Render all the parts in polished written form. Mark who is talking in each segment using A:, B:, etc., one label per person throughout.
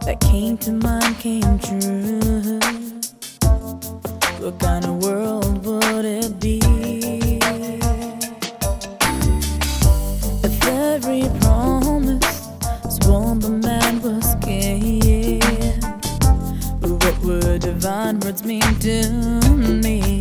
A: that came to mind came true, what kind of world would it be if every promise sworn by man was scared? What would divine words mean to me?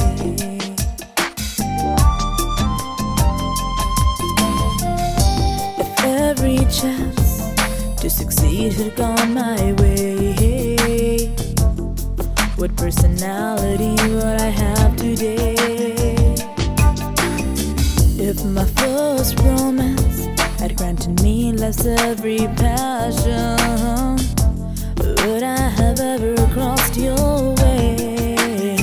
A: If every chance to succeed had gone my way, what personality would I have today? If my first romance had granted me life's every passion, would I have ever crossed your way?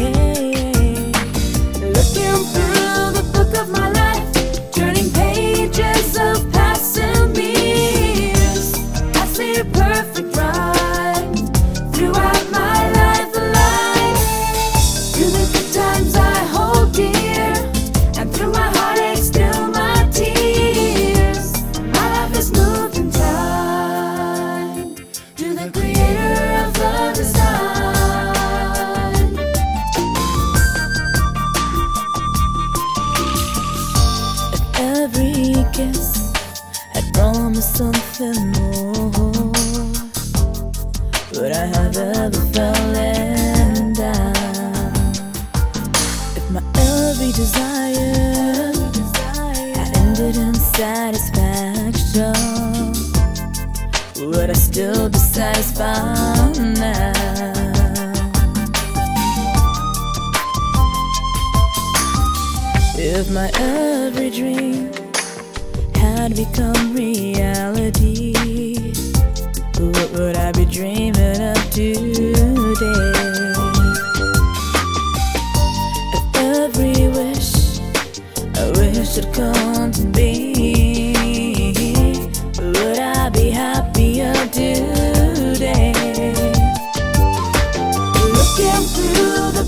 A: Looking through the book of my life, turning pages of past and years, I see a perfect rhyme throughout my life alive. Through the good times I hold dear, and through my heartaches, through my tears, my life is moved in time to the creator of the design. If every kiss had promised something more, would I have ever felt let down? If my every desire had ended in satisfaction, would I still be satisfied now? If my every dream had become reality, what would I be dreaming of today? If every wish I wish had come to be, would I be happier today? Looking through the